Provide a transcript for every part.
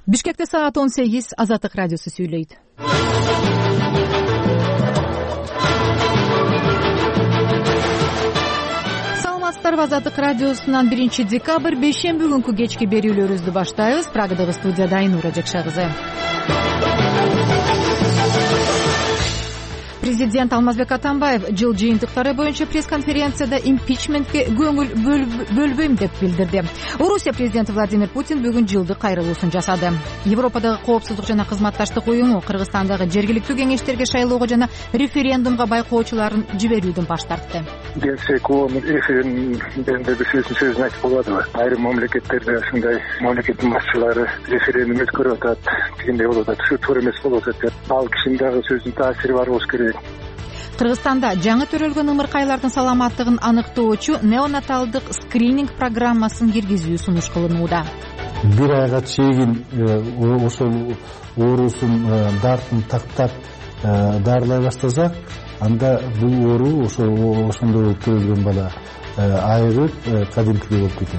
Бишкекте саат 18, Азаттык радиосу сүйлөйт. Саламатсыздарбы, Азаттык радиосунан 1-декабрь бейшемби күнкү кечки берүүлөрүбүздү баштайбыз. Прагадагы студияда Айнура Жакша кызы. Президент Алмазбек Атамбаев жыл жыйынтыктары боюнча пресс-конференцияда импичментке көңүл бөлбөйм деп билдирди. Орусия президенти Владимир Путин бүгүн жылдык кайрылуусун жасады. Европадагы коопсуздук жана кызматташтык уюму Кыргызстандагы жергиликтүү кеңештерге шайлоого жана референдумга байкоочуларын жиберүүдөн баш тартты. Келсек, референдумда сөзүн айтып болбодубу? Айрым мамлекеттерде ушундай мамлекеттин башчылары референдум өткөрүп атат, дегендей болуп атат. Ушу туура эмес болуп атат деп. Ал кишинин дагы сөзүнүн таасири бар болуш керек. Кыргызстанда жаңы төрөлгөн ымыркайлардын саламаттыгын аныктоочу неонаталдык скрининг программасын киргизүү сунуш кылынууда. Бир айга чейин ошол оорусун дартын тактап дарылай баштасак, анда бул оору ошондо төрөлгөн бала айыгып кадимкидей болуп кетет.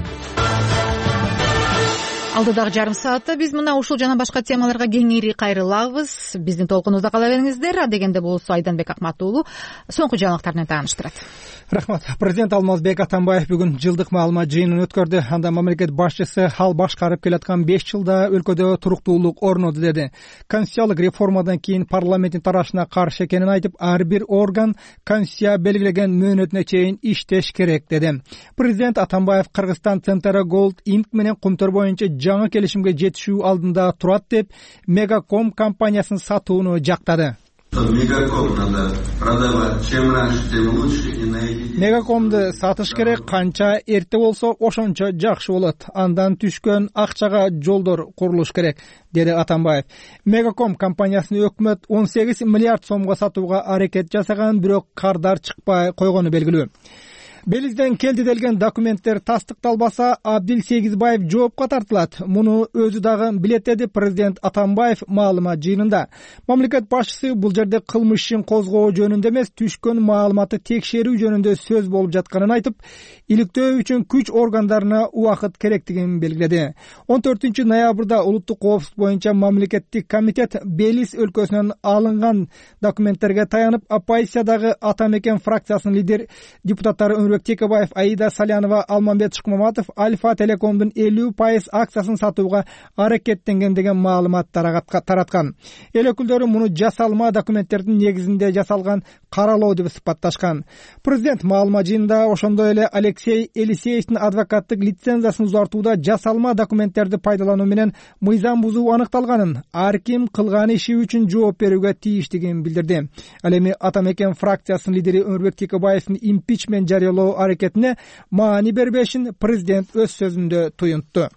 Алдыдагы жарым саатта биз мына ушул жана башка темаларга кеңири кайрылабыз. Биздин толкунубузда кала бериңиздер. Адегенде болсо Айданбек Акматуулу соңку жаңылыктар менен тааныштырат. Рахмат. Президент Алмазбек Атамбаев бүгүн жылдык маалымат жыйынын өткөрдү. Анда мамлекет башчысы ал башкарып келаткан 5 жылда өлкөдө туруктуулук орноду деди. Конституциялык реформадан кийин парламенттин тарашына каршы экенин айтып, ар бир орган конституция белгилеген мөөнөтүнө чейин иштеш керек деди. Президент Атамбаев Кыргызстан Центра Gold Inc менен кумтөр боюнча жаңы келишимге жетишүү алдында турат деп Мегаком компаниясын сатууну жактады. Мегаком надо продавать. Чем раньше, тем лучше. Мегакомду сатыш керек, канча эрте болсо ошончо жакшы болот. Андан түшкөн акчага жолдор курулуш керек, деди Атамбаев. Мегаком компаниясын өкмөт 18 миллиард сомго сатууга аракет жасаган, бирок кардар чыкпай койгону белгилүү. Белизден келди делген документтер тастыкталбаса, Абдил Сегизбаев жоопко тартылат. Муну өзү дагы билет, деди президент Атамбаев маалымат жыйынында. Мамлекет башчысы бул жерде кылмыш ишин козгоо жөнүндө эмес, түшкөн маалыматты текшерүү жөнүндө сөз болуп жатканын айтып, иликтөө үчүн күч органдарына убакыт керектигин белгиледи. 14 ноябрда улуттук коопсуздук боюнча мамлекеттик комитет Белиз өлкөсүнөн алынган документтерге таянып, оппозициядагы Ата Мекен фракциясынын лидер депутаттары Текебаев, Аида Салянова, Алмамбет Шыкмаматов Альфа Телекомдун 50% акциясын сатууга аракеттенген деген маалымат тараткан. Эл өкүлдөрү муну жасалма документтердин негизинде жасалган каралоо деп сыпатташкан. Президент маалымат жыйынында ошондой эле Алексей Елисеевдин адвокаттык лицензиясын узартууда жасалма документтерди пайдалануу менен мыйзам бузуу аныкталганын, ар ким кылган иши үчүн жооп берүүгө тийиштигин билдирди. Ал эми Ата Мекен фракциясынын лидери Өмүрбек Текебаевдин импичмент жарыялоо аракетине маани бербешин президент өз сөзүндө туюнтту.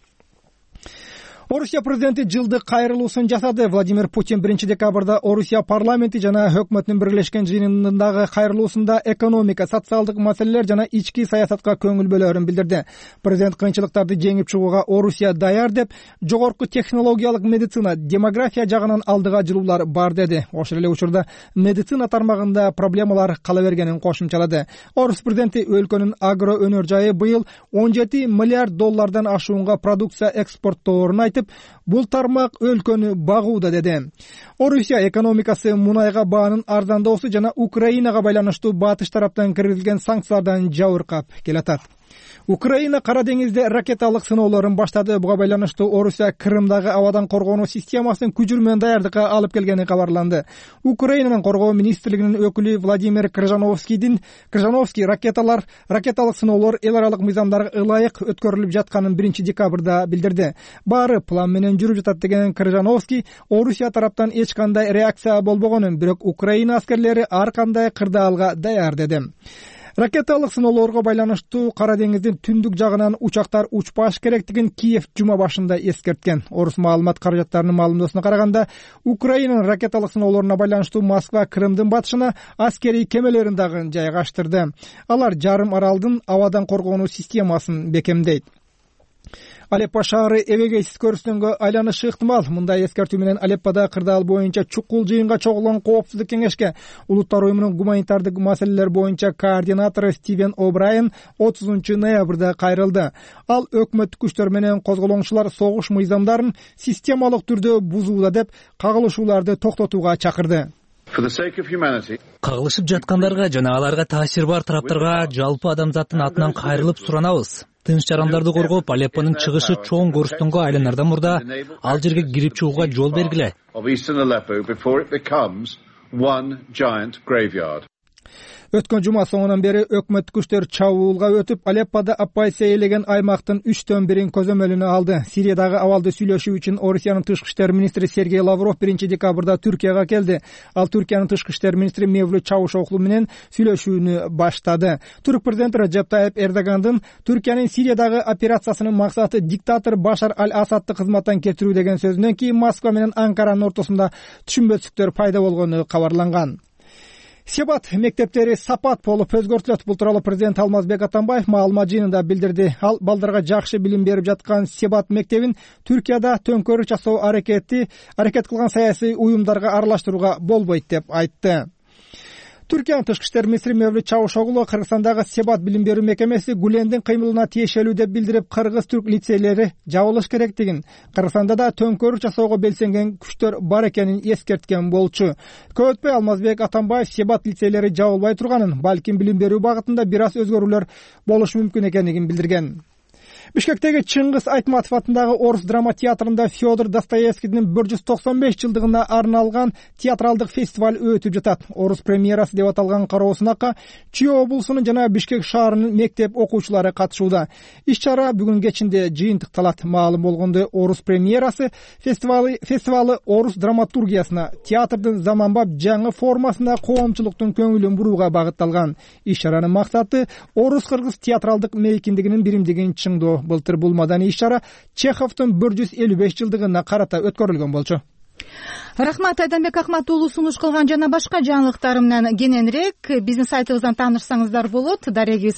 Орусия президенти жылдык кайрылуусун жасады. Владимир Путин 1-декабрда Орусия парламенти жана өкмөтүнүн бирлешкен жыйынындагы кайрылуусунда экономика, социалдык маселелер жана ички саясатка көңүл бөлөрүн билдирди. Президент кыйынчылыктарды жеңип чыгууга Орусия даяр деп, жогорку технологиялык медицина, демография жагынан алдыга жылуулар бар деди. Ошол эле учурда медицина тармагында проблемалар кала бергенин кошумчалады. Орус президенти өлкөнүн агро өнөр жайы быйыл 17 миллиард доллардан ашуунга продукция экспортторун айтып, бул тармак өлкөнү багууда деди. Орусия экономикасы мунайга баанын арзандоосу жана Украинага байланыштуу батыш тараптан киргизилген санкциялардан жабыркап келатат. Украина Кара деңизде ракеталык сыноолорун баштады. Буга байланыштуу Орусия Крымдагы абадан коргонуу системасын күчүрмөн даярдыкка алып келгени кабарланды. Украинанын коргоо министрлигинин өкүлү Владимир Крыжановский ракеталык сыноолор эл аралык мыйзамдарга ылайык өткөрүлүп жатканын 1-декабрда билдирди. Баары план менен жүрүп жатат деген Крыжановский Орусия тараптан эч кандай реакция болбогонун, бирок Украина аскерлери ар кандай кырдаалга даяр деди. Ракеталык сыноолорго байланыштуу Кара деңиздин түндүк жагынан учактар учпаш керектигин Киев жума башында эскерткен. Орус маалымат каражаттарынын маалымдоосуна караганда, Украинанын ракеталык сыноолоруна байланыштуу Москва Крымдын батышына аскерий кемелерин дагы жайгаштырды. Алар жарым аралдын абадан коргонуу системасын бекемдейт. Алеппо шаары эбегейсиз көрүстөнгө айланышы ыктымал. Мындай эскертүү менен Алеппода кырдаал боюнча чукул жыйынга чогулган коопсуздук кеңешке Улуттар уюмунун гуманитардык маселелер боюнча координатору Стивен О'Брайен 30 ноябрда кайрылды. Ал өкмөттүк күчтөр менен козголоңчулар согуш мыйзамдарын системалык түрдө бузууда деп кагылышууларды токтотууга чакырды. Кагылышып жаткандарга жана аларга таасир бар тараптарга жалпы адамзаттын атынан кайрылып суранабыз. Тынч жарандарды коргоп, Алеппонун чыгышы чоң көрүстөнгө айланардан мурда ал жерге кирип чыгууга жол бергиле. Өткөн жума соңунан бери өкмөттүк күчтөр чабуулга өтүп, Алеппода оппозиция ээлеген аймактын 3/1 көзөмөлүнө алды. Сириядагы абалды сүйлөшүү үчүн Орусиянын тышкы иштер министри Сергей Лавров 1-декабрда Түркияга келди. Ал Түркиянын тышкы иштер министри Мевлют Чавушоглу менен сүйлөшүүнү баштады. Түрк президенти Реджеп Тайип Эрдогандын Түркиянын Сириядагы операциясынын максаты диктатор Башар аль-Асадты кызматтан кетирүү деген сөзүнөн кийин Москва менен Анкаранын ортосунда түшүнбөстүктөр пайда болгону кабарланган. Себат мектептери сапат болуп өзгөртүлөт. Бул тууралуу президент Алмазбек Атамбаев маалымат жыйынында билдирди. Ал балдарга жакшы билим берип жаткан Себат мектебин Түркияда төңкөрүш жасоо аракет кылган саясий уюмдарга аралаштырууга болбойт деп айтты. Түркиянын тышкы иштер министри Мевлют Чавушоглу Кыргызстандагы Себат билим берүү мекемеси Гулендин кыймылына тиешелүү деп билдирип, кыргыз-түрк лицейлери жабылыш керектигин, Кыргызстанда да төңкөрүш жасоого белсенген күчтөр бар экенин эскерткен болчу. Көп өтпөй Алмазбек Атамбаев Себат лицейлери жабылбай турганын, балким билим берүү багытында бир аз өзгөрүүлөр болушу мүмкүн экенин билдирген. Бишкектеги Чыңгыз Айтматов атындагы Орус драма театрында Федор Достоевскийдин 195 жылдыгына арналган театралдык фестиваль өтүп жатат. Орус премьерасы деп аталган кароосунакка Чүй облусунун жана Бишкек шаарынын мектеп окуучулары катышууда. Иш-чара бүгүн кечинде жыйынтыкталат. Маалым болгондой, Орус премьерасы фестивалы Орус драматургиясына, театрдын заманбап жаңы формасына коомчулуктун көңүлүн бурууга багытталган. Иш-чаранын максаты орус-кыргыз театралдык мейкиндигинин биримдигин чыңдоо. Былтыр бул маданий иш-чара Чеховдун 155 жылдыгына карата өткөрүлгөн болчу. Рахмат, Айданбек Ахмат уулу сунуш кылган жана башка жаңылыктар менен кененирээк биздин сайтыбыздан таанышсаңыздар болот. Дарегибиз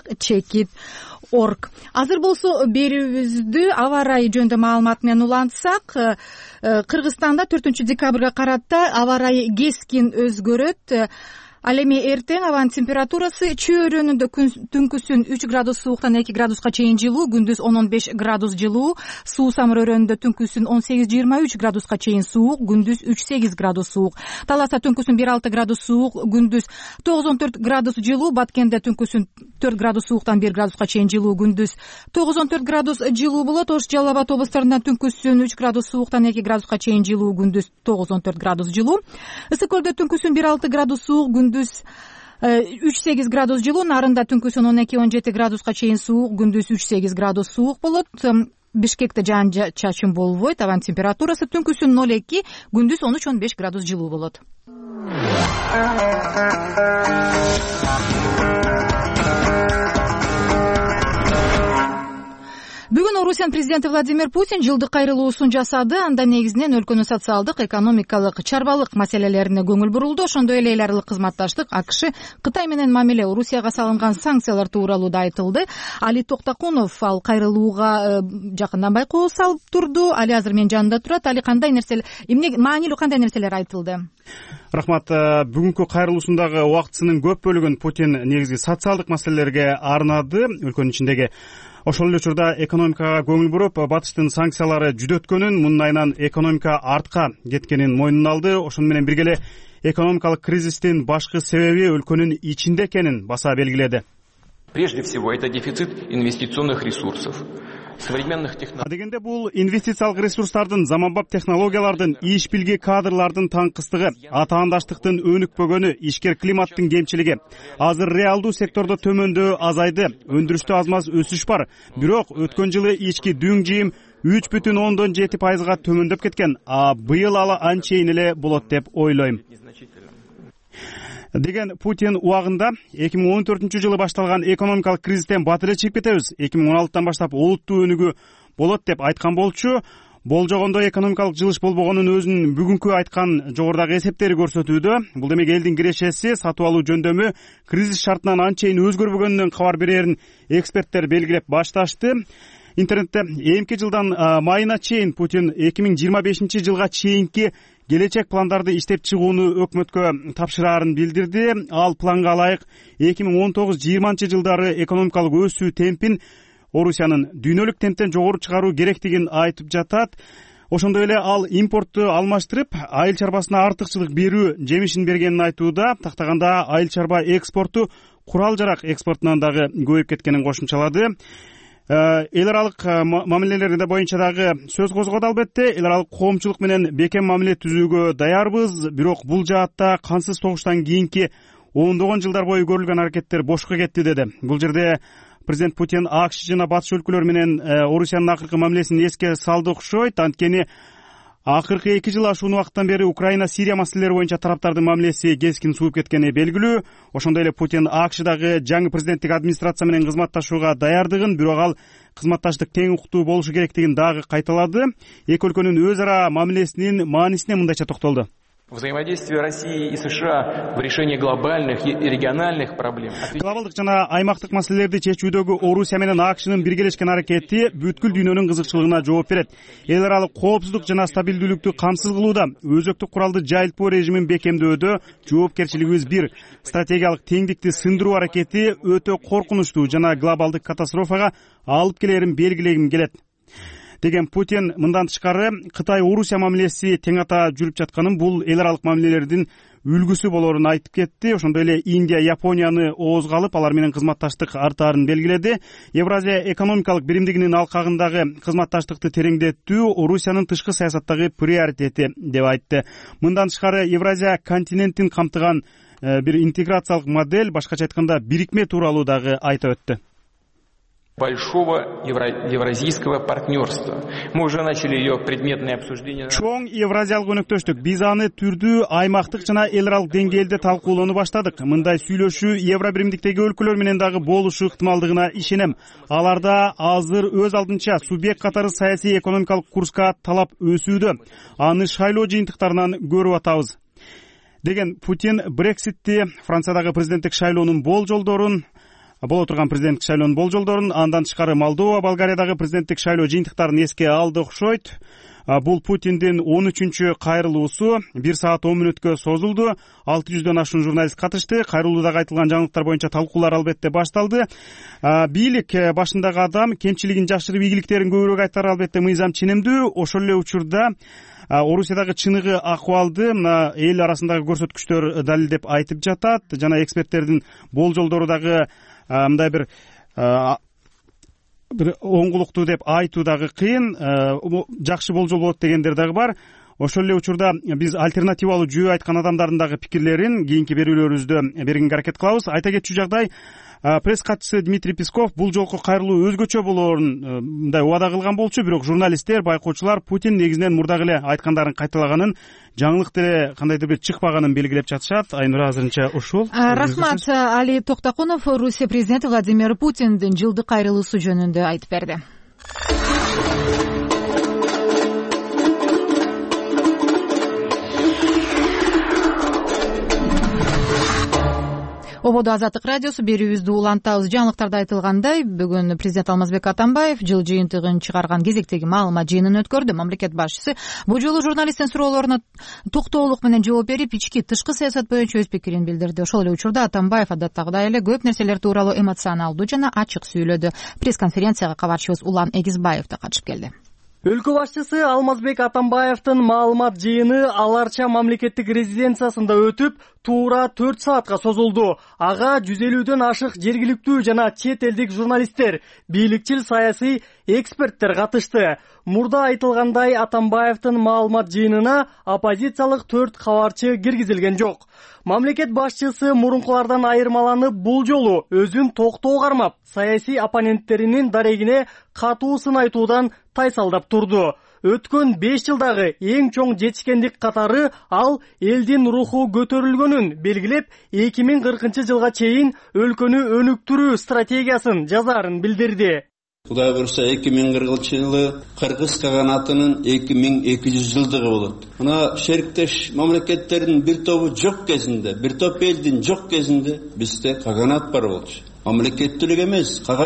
azattik.org. Азыр болсо берүүбүздү аба ырайы жөнүндө маалымат менен улантсак, Кыргызстанда 4-декабрга карата аба ырайы кескин өзгөрөт. Ал эми эртең абанын температурасы Чүй өрөөнүндө түнкүсүн 3 градус сууктан 2 градуска чейин жылуу, күндүз 10-15 градус жылуу, Суу Самыр өрөөнүндө түнкүсүн 18-23 градуска чейин суук, күндүз 3-8 градус суук. Таласта түнкүсүн 1-6 градус суук, күндүз 9-14 градус жылуу, Баткенде түнкүсүн 4 градус сууктан 1 градуска чейин жылуу, күндүз 9-14 градус жылуу болот. Ош Жалал Абад облустарында түнкүсүн 3 градус сууктан 2 градуска чейин жылуу, күндүз 9-14 градус жылуу. Ысык көлдө түнкүсүн 1-6 градус суук, күндүз 3-8 градус жылуу, Нарында түнкүсүн 12-17 градуска чейин суук, күндүз 3-8 градус суук болот. Бишкекте жаан-чачын болбойт, абанын температурасы түнкүсүн 0-2, күндүз 13-15 градус жылуу болот. Бүгүн Орусиянын президенти Владимир Путин жылдык кайрылуусун жасады. Анда негизинен өлкөнүн социалдык, экономикалык, чарбалык маселелерине көңүл бурулду. Ошондой эле эл аралык кызматташтык, АКШ, Кытай менен мамиле, Орусияга салынган санкциялар тууралуу да айтылды. Али Токтакунов ал кайрылууга жакындан байкоо салып турду. Али азыр менин жанымда турат. Али, кандай нерселер, маанилүү кандай нерселер айтылды? Рахмат. Бүгүнкү кайрылуусундагы убактысынын көп бөлүгүн Путин негизги социалдык маселелерге арнады. Өлкөнүн ичиндеги ошол эле учурда экономикага көңүл буруп, батыштын санкциялары жүдөткөнүн, мунун айынан экономика артка кеткенин мойнуна алды. Ошону менен бирге эле экономикалык кризистин башкы себеби өлкөнүн ичинде экенин баса белгиледи. Прежде всего, это дефицит инвестиционных ресурсов. Дегенде бул инвестициялык ресурстардын, заманбап технологиялардын, иш билги кадрлардын таңкыстыгы, атаандаштыктын өнүкпөгөнү, ишкер климаттын кемчилиги. Азыр реалдуу сектордо төмөндөө азайды, өндүрүштө аз-маз өсүш бар. Бирок өткөн жылы ички дүң жыйым 3,7% төмөндөп кеткен. Быйыл ала анчейин эле болот деп ойлойм деген Путин убагында 2014 жылы башталган экономикалык кризистен бат эле чыгып кетебиз, 2016 баштап олуттуу өнүгүү болот деп айткан болчу. Болжогондой экономикалык жылыш болбогонун өзүнүн бүгүнкү айткан жогорудагы эсептери көрсөтүүдө. Бул демек элдин кирешеси, сатып алуу жөндөмү кризис шартынан анчейин өзгөрбөгөнүнөн кабар берерин эксперттер белгилеп башташты. интернетте эмки жылдан майына чейин Путин 2025-жылга чейинки келечек пландарды иштеп чыгууну өкмөткө тапшыраарын билдирди. Ал планга ылайык 2019-20 жылдары экономикалык өсүү темпин Орусиянын дүйнөлүк темптен жогору чыгаруу керектигин айтып жатат. Ошондой эле ал импортту алмаштырып, айыл чарбасына артыкчылык берүү жемишин бергенин айтууда. Тактаганда айыл чарба экспорту курал жарак экспортунан дагы көбөйүп кеткенин кошумчалады. Эл аралык мамилелер боюнча дагы сөз козгоду. Албетте, эл аралык коомчулук менен бекем мамиле түзүүгө даярбыз, бирок бул жаатта кансыз согуштан кийинки ондогон жылдар бою көрүлгөн аракеттер бошко кетти деди. Бул жерде президент Путин АКШ жана батыш өлкөлөр менен Орусиянын акыркы мамилесин эске салды окшойт. Анткени акыркы 2 жыл ашуун убакыттан бери Украина, Сирия маселелери боюнча тараптардын мамилеси кескин сууп кеткени белгилүү. Ошондой эле Путин АКШдагы жаңы президенттик администрация менен кызматташууга даярдыгын, бирок ал кызматташтык тең укуктуу болушу керектигин дагы кайталады. Эки өлкөнүн өз ара мамилесинин маанисине мындайча токтолду. Взаимодействие России и США в решении глобальных и региональных проблем. Глобалдык жана аймактык маселелерди чечүүдөгү Орусия менен АКШнын биргелешкен аракети бүткүл дүйнөнүн кызыкчылыгына жооп берет. Эл аралык коопсуздук жана стабилдүүлүктү камсыз кылууда, өзөктүк куралды жайылтпоо режимин бекемдөөдө жоопкерчилигибиз бир. Стратегиялык теңдикти сындыруу аракети өтө коркунучтуу жана глобалдык катастрофага алып келерин белгилегим келет деген Путин. Мындан тышкары Кытай-Орусия мамилеси тең ата жүрүп жатканын, бул эл аралык мамилелердин үлгүсү болорун айтып кетти. Ошондой эле Индия, Японияны оозго алып, алар менен кызматташтык артаарын белгиледи. Евразия экономикалык биримдигинин алкагындагы кызматташтыкты тереңдетүү Орусиянын тышкы саясаттагы приоритети деп айтты. Мындан тышкары Евразия континентин камтыган бир интеграциялык модель, башкача айтканда бирикме тууралуу дагы айта өттү. Большого евразийского партнерства. Мы уже начали ее предметное обсуждение. Чоң евразиялык өнөктөштүк. Биз аны түрдүү аймактык жана эл аралык деңгээлде талкуулоону баштадык. Мындай сүйлөшүү Евро биримдиктеги өлкөлөр менен дагы болушу ыктымалдыгына ишенем. Аларда азыр өз алдынча субъект катары саясий экономикалык курска талап өсүүдө. Аны шайлоо жыйынтыктарынан көрүп атабыз деген Путин Брекситти, Франциядагы президенттик шайлоонун болжолдорун, боло турган президенттик шайлоонун болжолдорун, андан тышкары Молдова, Болгариядагы президенттик шайлоо жыйынтыктарын эске алды окшойт. Бул Путиндин 13-чү кайрылуусу 1 саат 10 мүнөткө созулду. 600дөн ашуун журналист катышты. Кайрылуудагы айтылган жаңылыктар боюнча талкуулар албетте башталды. Бийлик башындагы адам кемчилигин жашырып, ийгиликтерин көбүрөөк айтары албетте мыйзам ченемдүү. Ошол эле учурда Орусиядагы чыныгы акыбалды эл арасындагы көрсөткүчтөр далилдеп айтып жатат. Жана эксперттердин болжолдору дагы мындай бир оңгулуктуу деп айтуу дагы кыйын. Жакшы болжол болот дегендер дагы бар. Ошол эле учурда биз альтернативалуу жөө айткан адамдардын дагы пикирлерин кийинки берүүлөрүбүздө бергенге аракет кылабыз. Айта кетчү жагдай, пресс катчысы Дмитрий Песков бул жолку кайрылуу өзгөчө болоорун мындай убада кылган болчу, бирок журналисттер, байкоочулар Путин негизинен мурдагы эле айткандарын кайталаганын, жаңылык деле кандайдыр бир чыкпаганын белгилеп жатышат. Айнура, азырынча ушул. Рахмат. Али Токтакунов Русия президенти Владимир Путиндин жылдык кайрылуусу жөнүндө айтып берди. Ободо Азаттык радиосу берүүбүздү улантабыз. Жаңылыктарда айтылгандай, бүгүн президент Алмазбек Атамбаев жыл жыйынтыгын чыгарган кезектеги маалымат жыйынын өткөрдү. Мамлекет башчысы бул жолу журналисттин суроолоруна токтоолук менен жооп берип, ички тышкы саясат боюнча өз пикирин билдирди. Ошол эле учурда Атамбаев адаттагыдай эле көп нерселер тууралуу эмоционалдуу жана ачык сүйлөдү. Пресс-конференцияга кабарчыбыз Улан Эгизбаев да катышып келди. Өлкө башчысы Алмазбек Атамбаевдин маалымат жыйыны Аларча мамлекеттик резиденциясында өтүп, туура 4 саатка созулду. Ага 150дөн ашык жергиликтүү жана чет элдик журналисттер, бийликчил саясий эксперттер катышты. Мурда айтылгандай, Атамбаевдин маалымат жыйынына оппозициялык 4 кабарчы киргизилген жок. Мамлекет башчысы мурункулардан айырмаланып, бул жолу өзүн токтоо кармап, саясий оппоненттеринин дарегине катуу сын айтуудан тайсалдап турду. Өткөн 5 жылдагы эң чоң жетишкендик катары ал элдин руху көтөрүлгөнүн белгилеп, 2040 жылга чейин өлкөнү өнүктүрүү стратегиясын жазаарын билдирди. Кудай буюрса 2040 жылы Кыргыз каганатынын 2200 жылдыгы болот. Мына шериктеш мамлекеттердин бир тобу жок кезинде, бир топ элдин жок кезинде бизде каганат бар болчу. Мамлекеттүүлүк эмес, каганат.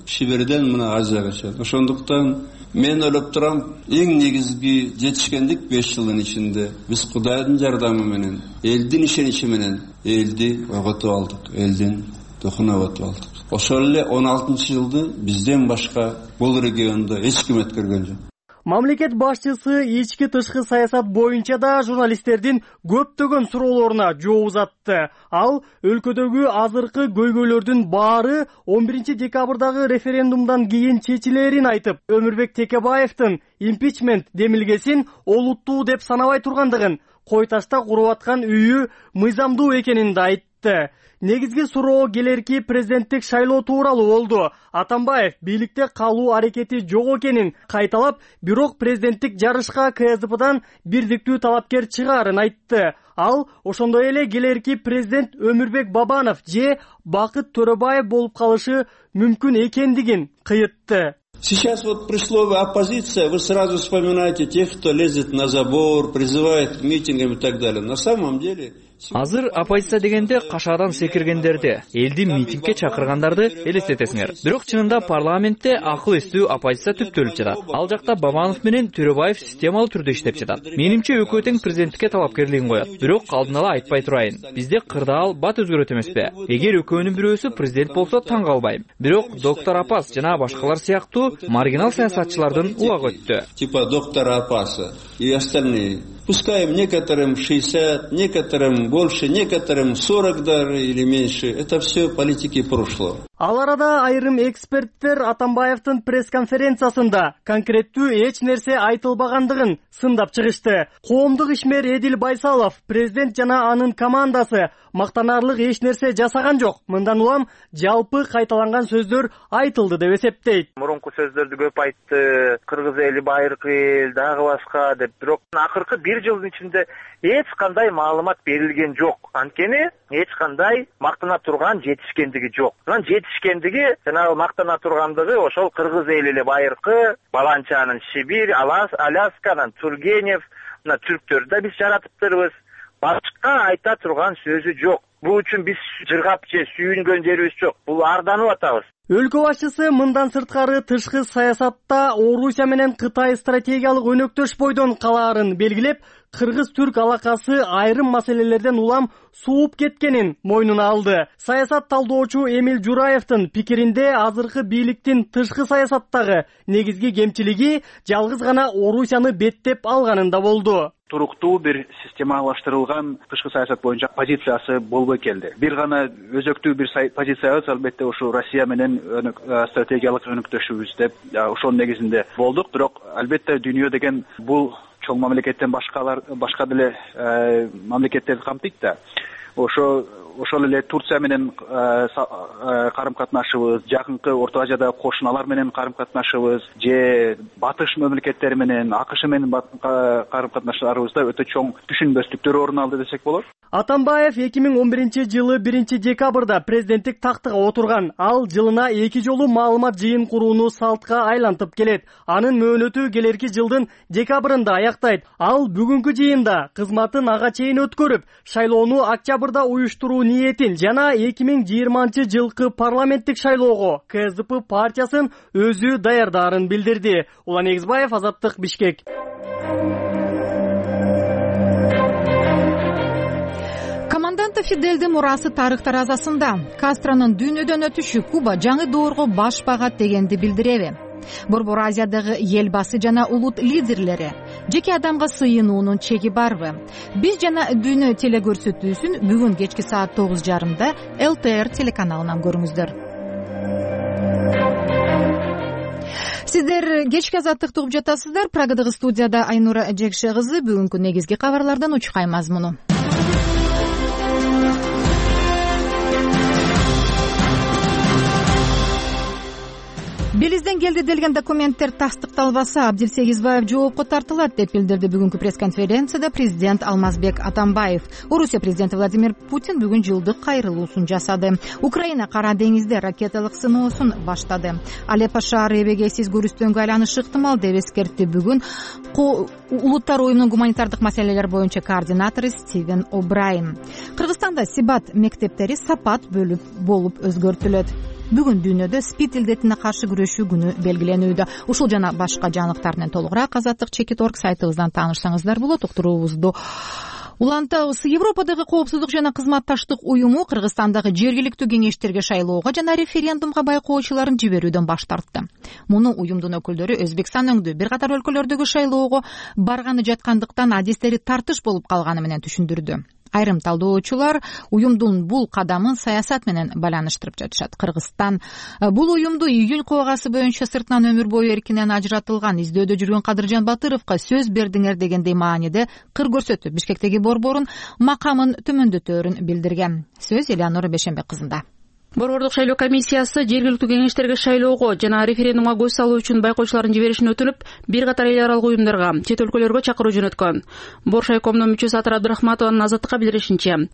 Шиберден мына Азияга. Ошондуктан мен ойлоп турам, эң негизги жетишкендик 5 жылдын ичинде биз Кудайдын жардамы менен, элдин ишеничи менен элди ойготуп алдык, элдин духуна өтүп алдык. Ошол эле 16-жылды бизден башка бул региондо эч ким өткөргөн жок. Мамлекет башчысы ички тышкы саясат боюнча да журналисттердин көптөгөн суроолоруна жооп узатты. Ал өлкөдөгү азыркы көйгөйлөрдүн баары 11 декабрдагы референдумдан кийин чечилерин айтып, Өмүрбек Текебаевдин импичмент демилгесин олуттуу деп санабай тургандыгын, кой ташта куруп аткан үйү мыйзамдуу экенин да айтты. Негизги суроо келерки президенттик шайлоо тууралуу болду. Атамбаев бийликте калуу аракети жок экенин кайталап, бирок президенттик жарышка КСДПдан бирдиктүү талапкер чыгаарын айтты. Ал ошондой эле келерки президент Өмүрбек Бабанов же Бакыт Төрөбаев болуп калышы мүмкүн экендигин кыйытты. Сейчас вот при слове оппозиция вы сразу вспоминаете тех, кто лезет на забор, призывает к митингам и так далее. На самом деле Азыр оппозиция дегенде кашадан секиргендерди, элди митингге чакыргандарды элестетесиңер. Бирок чынында парламентте акыл эстүү оппозиция түптөлүп жатат. Ал жакта Бабанов менен Төрөбаев системалуу түрдө иштеп жатат. Менимче экөө тең президенттикке талапкерлигин коет. Бирок алдын ала айтпай турайын. Бизде кырдаал бат өзгөрөт эмеспи? Эгер экөөнүн бирөөсү президент болсо таң калбайм. Бирок доктор Апас жана башкалар сыяктуу маргинал саясатчылардын улагы өттү. Типа доктора Апаса и остальные. Пускай некоторым 60, некоторым больше, некоторым 40 даже или меньше. Это все политики прошлого. Ал арада айрым эксперттер Атамбаевдин пресс-конференциясында конкреттүү эч нерсе айтылбагандыгын сындап чыгышты. Коомдук ишмер Эдил Байсалов, президент жана анын командасы мактанарлык эч нерсе жасаган жок. Мындан улам жалпы кайталанган сөздөр айтылды деп эсептейт. Мурунку сөздөрдү көп айтты. Кыргыз эли байыркы эл, дагы башка деп. Бирок акыркы 1 жылдын ичинде эч кандай маалымат берилген жок. Анткени эч кандай мактана турган жетишкендиги жок. Анан жетишкендиги, жанагы мактана тургандыгы ошол кыргыз эли эле байыркы, Баланчанын Сибирь, Алясканын Тургенев, мына түрктөрдү да биз жаратыптырбыз. Башка айта турган сөзү жок. Бул үчүн биз жыргап же сүйүнгөн жерибиз жок. Бул арданып атабыз. Өлкө башчысы мындан сырткары тышкы саясатта Орусия менен Кытай стратегиялык өнөктөш бойдон калаарын белгилеп, кыргыз-түрк алакасы айрым маселелерден улам сууп кеткенин мойнуна алды. Саясат талдоочу Эмил Жураевдин пикиринде азыркы бийликтин тышкы саясаттагы негизги кемчилиги жалгыз гана Орусияны беттеп алганында болду. Туруктуу бир системалаштырылган тышкы саясат боюнча позициясы болбой келди. Бир гана өзөктүү бир позициябыз албетте ушу Россия менен стратегиялык өнөктөшүбүз деп ошонун негизинде болдук. Бирок албетте дүйнө деген бул чоң мамлекеттен башка деле мамлекеттерди камтыйт да. Ошол эле Турция менен карым катнашыбыз, жакынкы Орто Азияда кошуналар менен карым катнашыбыз, же батыш мамлекеттери менен, АКШ менен карым катнашууларыбызда өтө чоң түшүнбөстүктөр орун алды десек болот. Атамбаев 2011 жылы 1 декабрда президенттик тактыга отурган. Ал жылына 2 жолу маалымат жыйын курууну салтка айлантып келет. Анын мөөнөтү келерки жылдын декабрында аяктайт. Ал бүгүнкү жыйында кызматын ага чейин өткөрүп, шайлоону октябрда уюштуруу ниетин жана 2020 жылкы парламенттик шайлоого КСДП партиясын өзү даярдаарын билдирди. Улан Эгизбаев, Азаттык, Бишкек. Команданты Фиделдин мурасы тарых таразасында Кастронун дүйнөдөн өтүшү Куба жаңы доорго баш багат дегенди билдиреби? Борбор Азиядагы эл басы жана улут лидерлери жеке адамга сыйынуунун чеги барбы? Биз жана дүйнө телекөрсөтүүсүн бүгүн кечки саат 9:30 ЛТР телеканалынан көрүңүздөр. Сиздер кечки азаттыкты угуп жатасыздар. Прагадагы студияда Айнура Жекше кызы бүгүнкү негизги кабарлардан учкай мазмуну. Белизден келди делген документтер тастыкталбаса, Абдил Сегизбаев жоопко тартылат деп билдирди бүгүнкү пресс-конференцияда президент Алмазбек Атамбаев. Орусия президенти Владимир Путин бүгүн жылдык кайрылуусун жасады. Украина Кара деңизде ракеталык сыноосун баштады. Алеппо шаары эбегейсиз көрүстөнгө айланышы ыктымал деп эскертти бүгүн Улуттар уюмунун гуманитардык маселелер боюнча координатору Стивен О'Брайен. Кыргызстанда Сибат мектептери сапат болуп өзгөртүлөт. Бүгүн дүйнөдө СПИД илдетине каршы күрөшүү күнү белгиленүүдө. Ушул жана башка жаңылыктар менен толугураак Азаттык.org сайтыбыздан таанышсаңыздар болот. Уктуруубузду улантабыз. Европадагы коопсуздук жана кызматташтык уюму Кыргызстандагы жергиликтүү кеңештерге шайлоого жана референдумга байкоочуларын жиберүүдөн баш тартты. Муну уюмдун өкүлдөрү Өзбекстан өңдүү бир катар өлкөлөрдөгү шайлоого барганы жаткандыктан адистери тартыш болуп калганы менен түшүндүрдү. Айрым талдоочулар уюмдун бул кадамын саясат менен байланыштырып жатышат. Кыргызстан бул уюмду июнь кабагасы боюнча сыртынан өмүр бою эркинен ажыратылган издөөдө жүргөн Кадыржан Батыровго сөз бердиңер дегендей мааниде кыр көрсөтүп, Бишкектеги борборун макамын төмөндөтөөрүн билдирген. Сөз Элеонора Бешенбек кызында. Борбордук шайлоо комиссиясы жергиликтүү кеңештерге шайлоого жана референдумга көз салуу үчүн байкоочулардын жиберишин өтүнүп, бир катар эл аралык уюмдарга, чет өлкөлөргө чакыруу жөнөткөн. Боршайкомдун мүчөсү Атар Абдырахматованын Азаттыкка билдиришинче,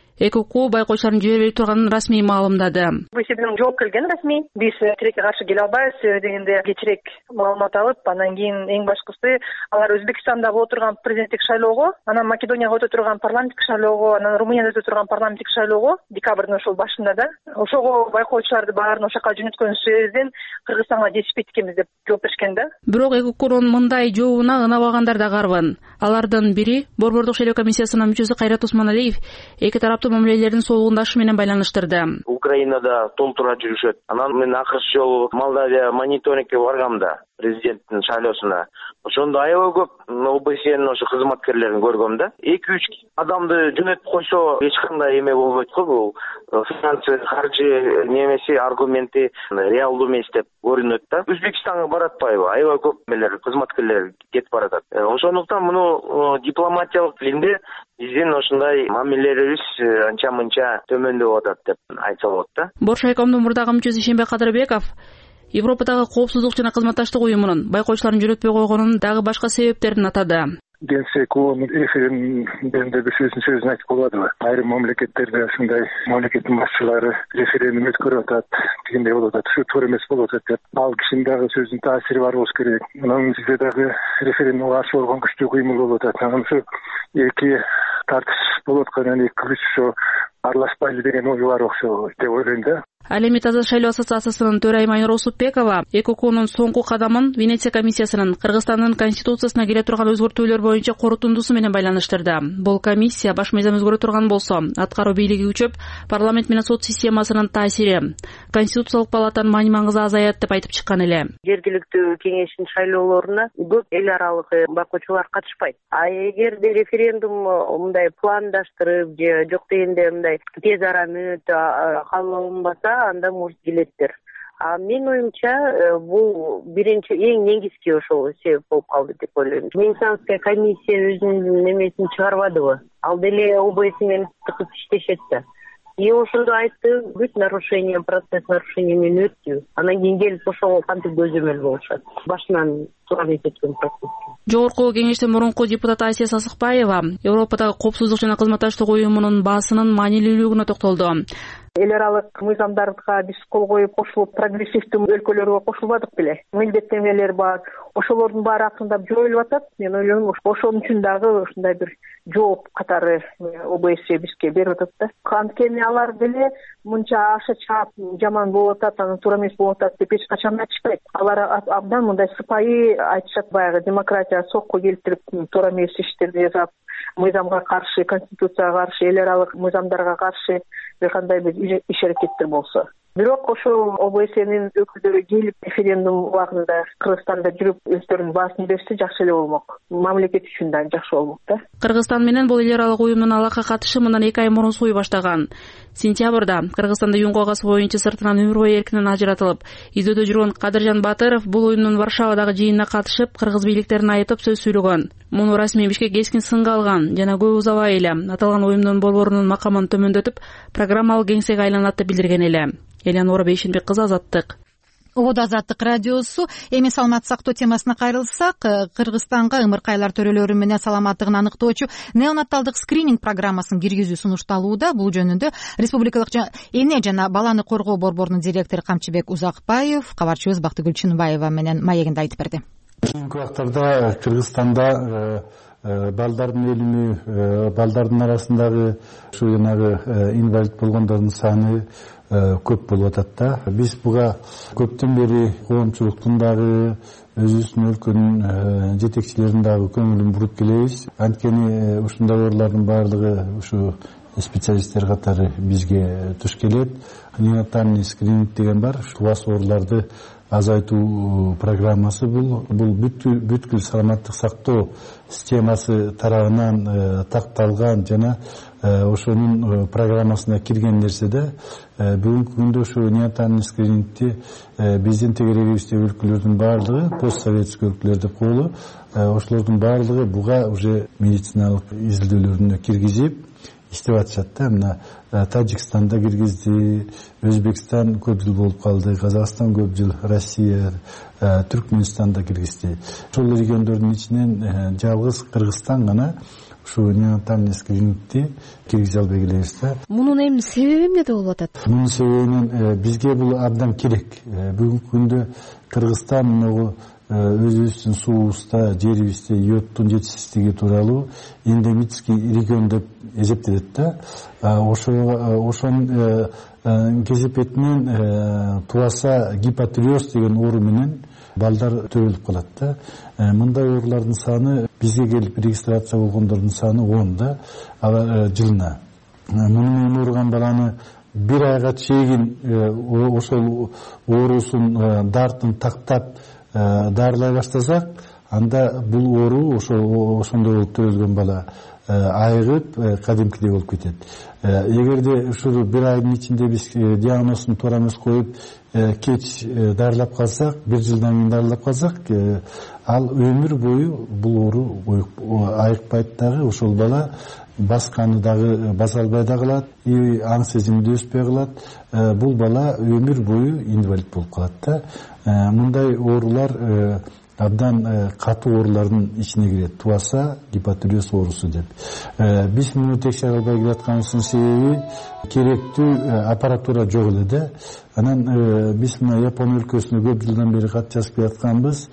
ЭКУ байкоочулардын жибербей турганын расмий маалымдады. Бизden жооп келген расмий. Биз тилекке каршы келе албайбыз дегенде кечирээк маалымат алып, анан кийин эң башкысы алар Өзбекстанда боло турган президенттик шайлоого, анан Македонияга өтө турган парламенттик шайлоого, анан Румынияда өтө турган парламенттик шайлоого декабрдын ошол башында да ошого байкоочуларды баарын ошака жөнөткөн сөзден Кыргызстанга жетишпейт экенбиз деп жооп беришкен да. Бирок ЭКУнун мындай жообуна ынабагандар да карбын. Алардын бири Борбордук шайлоо комиссиясынын мүчөсү Кайрат Усманалиев эки тараптуу мамилелердин солугундашы менен байланыштырды. Украинада толтура жүрүшөт. Анан мен акыркы жолу Молдавия мониторингке баргам да президенттин шайлоосуна. Ошондо аябай көп ОБСЕнин ошо кызматкерлерин көргөм да. 2-3 адамды жөнөтүп койсо эч кандай эме болбойт го, бул финансы, каржы немеси аргументи реалдуу эмес деп көрүнөт да. Өзбекстанга баратпайбы? Аябай көп эмелер, кызматкерлер кетип баратат. Ошондуктан муну дипломатиялык тилинде биздин ошондой мамилелерибиз анча-мынча төмөндөп атат деп айтса болот да. Боршайкомдун мурдагы мүчөсү Шембек Кадырбеков Европадагы коопсуздук жана кызматташтык уюмунун байкоочуларын жөнөтпөй койгонунун дагы башка себептерин атады. Генсекунун референдумда бир сөзүн айтып койгонду. Айрым мамлекеттерде ушундай мамлекеттин башчылары референдум өткөрүп атат, дегендей болуп атат. Ушу туура эмес болуп атат деп. Ал кишинин дагы сөзүнүн таасири бар болуш керек. Анан бизде дагы референдумга каршы болгон күчтүү кыймыл болуп атат. Анан ушу эки тартыш болуп аткандан эки күч ошо аралашпайлы деген ой бар окшойт деп ойлойм да. Ал эми Таза шайлоо ассоциациясынын төрайымы Айнур Осупбекова ЭКУнун соңку кадамын Венеция комиссиясынын Кыргызстандын конституциясына кире турган өзгөртүүлөр боюнча корутундусу менен байланыштырды. Бул комиссия баш мыйзам өзгөрө турган болсо, аткаруу бийлиги күчөп, парламент менен сот системасынын таасири, конституциялык палатанын маани-маңызы азаят деп айтып чыккан эле. Жергиликтүү кеңештин шайлоолоруна көп эл аралык байкоочулар катышпайт. А эгерде референдум мындай пландаштырып же жок дегенде мындай тез араны кабыл анда может келеттир. А мен оюмча бул биринчи эң негизги ошол себеп болуп калды деп ойлойм. Венецианская комиссия өзүнүн немесин чыгарбадыбы? Ал деле ОБС менен тыкып иштешет да. И ошондо айтты, бүт нарушение, процесс нарушения менен өттү. Анан кийин келип ошого кантип көзөмөл болушат. Башынан туура эмес өткөн процесс. Жогорку кеңештин мурунку депутаты Айсия Сасыкбаева Европадагы коопсуздук жана кызматташтык уюмунун баасынын маанилүүлүгүнө токтолду. Эл аралык мыйзамдарга биз кол коюп кошулуп прогрессивдүү өлкөлөргө кошулбадык беле. Милдеттенмелер бар. Ошолордун баары акырындап жоюлуп атат. Мен ойлойм, ошол үчүн дагы ушундай бир жооп катары ОБС бизге берип атат да. Анткени алар деле мынча аша чаап жаман болуп атат, анан туура эмес болуп атат деп эч качан айтышпайт. Алар абдан мындай сыпайы айтышат, баягы демократия сокко келтирип, туура эмес иштерди жасап, мыйзамга каршы, конституцияга каршы, эл аралык мыйзамдарга каршы бир кандай бир иш аракеттер болсо. Бирок ошол ОБСнин өкүлдөрү келип референдум убагында Кыргызстанда жүрүп өздөрүнүн баасын берсе жакшы эле болмок. Мамлекет үчүн да жакшы болмок да. Кыргызстан менен бул эл аралык уюмдун алакка катышы мындан 2 ай мурун сууй баштаган. Сентябрда Кыргызстанда июнь кабагасы боюнча сыртынан өмүр бою эркинен ажыратылып, издөөдө жүргөн Кадыржан Батыров бул уюмдун Варшавадагы жыйынына катышып, кыргыз бийликтерин айыптап сөз сүйлөгөн. Муну расмий Бишкек кескин сынга алган жана көп узабай эле аталган уюмдун борборунун макамын төмөндөтүп, программалык кеңсеге айланат деп билдирген эле. Элеонора Бейшенбек кызы, Азаттык. Обод Азаттык радиосу. Эми саламат сактоо темасына кайрылсак, Кыргызстанга ымыркайлар төрөлөрү менен саламаттыгын аныктоочу неонаталдык скрининг программасын киргизүү сунушталууда. Бул жөнүндө Республикалык эне жана баланы коргоо борборунун директору Камчыбек Узакбаев кабарчыбыз Бактыгүл Чынбаева менен маегинде айтып берди. Кийинки убактарда Кыргызстанда балдардын өлүмү, балдардын арасындагы ушу жанагы инвалид болгондордун саны көп болуп атат да. Биз буга көптөн бери коомчулуктун дагы өзүбүздүн өлкөнүн жетекчилеринин дагы көңүлүн буруп келебиз. Анткени ушундай оорулардын баардыгы ушу специалисттер катары бизге туш келет. Неонатальный скрининг деген бар. Тубас ооруларды азайтуу программасы бул бүткүл саламаттык сактоо системасы тарабынан такталган жана ошонун программасына кирген нерсе да. Бүгүнкү күндө ушу неонатальный скринингти биздин тегерегибизде өлкөлөрдүн баардыгы, постсоветский өлкөлөр деп коелу, ошолордун баардыгы буга уже медициналык изилдөөлөрүнө киргизип иштеп атышат да. Мына Тажикстанда киргизди, Өзбекстан көп жыл болуп калды, Казакстан көп жыл, Россия, Түркмөнстанда киргизди. Ошол региондордун ичинен жалгыз Кыргызстан гана ушу неонатальный скринингти киргизе албай келебиз да. Мунун эми себеби эмнеде болуп атат? Мунун себебинен бизге бул абдан керек. Бүгүнкү күндө Кыргызстан могу өзүбүздүн суубузда, жерибизде йодтун жетишсиздиги тууралуу эндемический регион деп эсептелет да. Ошонун кесепетинен туаса гипотиреоз деген оору менен балдар төрөлүп калат да. Мындай оорулардын саны бизге келип регистрация болгондордун саны 10 да, жылына. Муну менен ооруган баланы бир айга чейин ошол оорусун дартын тактап дарылай баштасак, анда бул оору ошондой болуп төрөлгөн бала айыгып кадимкидей болуп кетет. Эгерде ушул бир айдын ичинде биз диагнозун туура эмес коюп кеч дарылап калсак, 1 жылдан кийин дарылап калсак, ал өмүр бою бул оору айыкпайт дагы. Ошол бала басканы дагы баса албай да калат, аң сезими өспөй калат. Бул бала өмүр бою инвалид болуп калат да. Мындай оорулар абдан катуу оорулардын ичине кирет. Туаса гипотиреоз оорусу деп. Биз муну текшере албай келатканыбыздын себеби керектүү аппаратура жок эле да. Анан биз мына Япон өлкөсүнө көп жылдан бери кат жазып келатканбыз.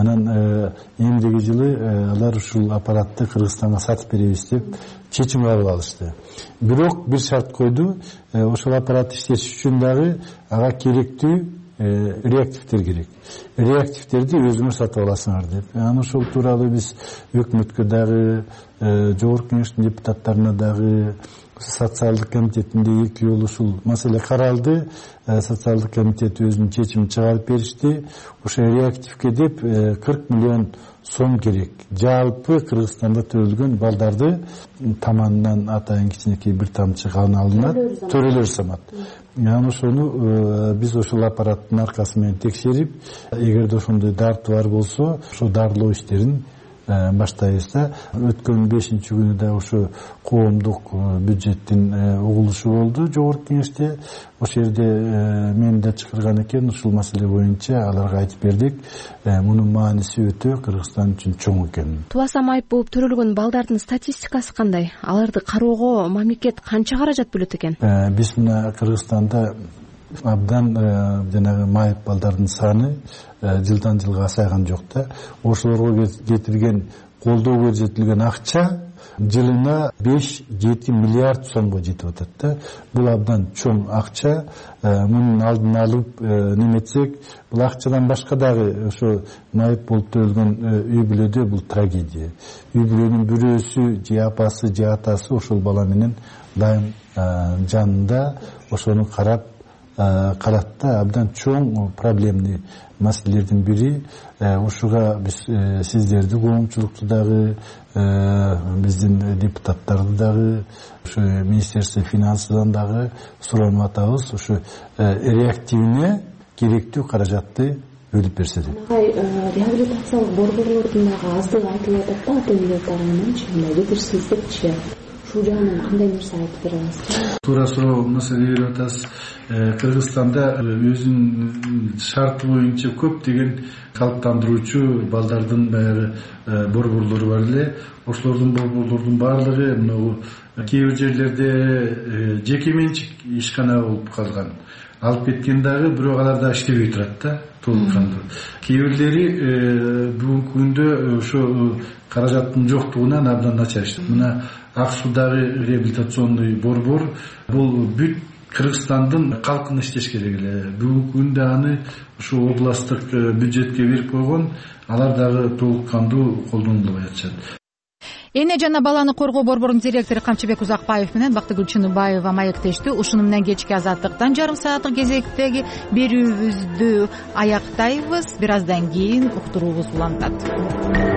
Анан эмдиги жылы алар ушул аппаратты Кыргызстанга сатып беребиз деп чечим кабыл алышты. Бирок бир шарт койду. Ошол аппаратты иштетиш үчүн дагы ага керектүү реактивдер керек. Реактивдерди өзүңөр сатып аласыңар деп. Анан ошол тууралуу биз өкмөткө дагы, жогорку кеңештин депутаттарына дагы, социалдык комитетинде 2 жолу ушул маселе каралды. Социалдык комитет өзүнүн чечимин чыгарып беришти. Ошо реактивге деп 40 миллион сом керек. Жалпы Кыргызстанда төрөлгөн балдарды таманынан атайын кичинекей бир тамчы кан алынат, төрөлөр самат. Анан ошону биз ошол аппараттын аркасы менен текшерип, эгерде ошондой дарты бар болсо, ошо дарылоо иштерин баштайбыз да. Өткөн 5-күнү да ошо коомдук бюджеттин угулушу болду жогорку кеңеште. Ошол жерде мен да чакырган экен, ушул маселе боюнча аларга айтып бердик. Мунун мааниси өтө Кыргызстан үчүн чоң экен. Туаса майып болуп төрөлгөн балдардын статистикасы кандай? Аларды кароого мамлекет канча каражат бөлөт экен? Биз мына Кыргызстанда абдан жанагы майып балдардын саны жылдан жылга азайган жок да. Ошолорго кетирген колдоо көрсөтүлгөн акча жылына 5-7 миллиард сомго жетип атат да. Бул абдан чоң акча. Мунун алдын алып неметсек, бул акчадан башка дагы ошо майып болуп төрөлгөн үй бүлөдө бул трагедия. Үй бүлөнүн бирөөсү, же апасы, же атасы ошол бала менен дайым жанында ошону карап калат да. Абдан чоң проблемный маселелердин бири. Ушуга биз сиздерди, коомчулукту дагы, биздин депутаттарды дагы, ушу Министерство финансыдан дагы суранып атабыз. Ушу реактивине керектүү каражатты бөлүп берсе деп. Реабилитациялык борборлордун дагы аздыгы айтылып атат да, ата-энелер тарабынан мындай жетишсиздикчи. Ушул жагынан кандай нерсе айтып бере аласыз? Туура суроо маселе берип атасыз. Кыргызстанда өзүнүн шарты боюнча көп деген калыптандыруучу балдардын баягы борборлору бар эле. Ошолордун борборлордун баардыгы мына кээ бир жерлерде жеке менчик ишкана болуп калган. Алып кеткен дагы, бирок алар да иштебей турат да. Кээ бирлери бүгүнкү күндө ошо каражаттын жоктугунан абдан начар иштейт. Мына Ак Суудагы реабилитационный борбор бул бүт Кыргызстандын калкын иштеш керек эле. Бүгүнкү күндө аны ушу областтык бюджетке берип койгон, алар дагы толук кандуу колдонулбай атышат. Эне жана баланы коргоо борборунун директору Камчыбек Узакбаев менен Бактыгүл Чыныбаева маектешти. Ушуну менен кечки азаттыктан жарым сааттык кезектеги берүүбүздү аяктайбыз. Бир аздан кийин уктуруубуз улантат.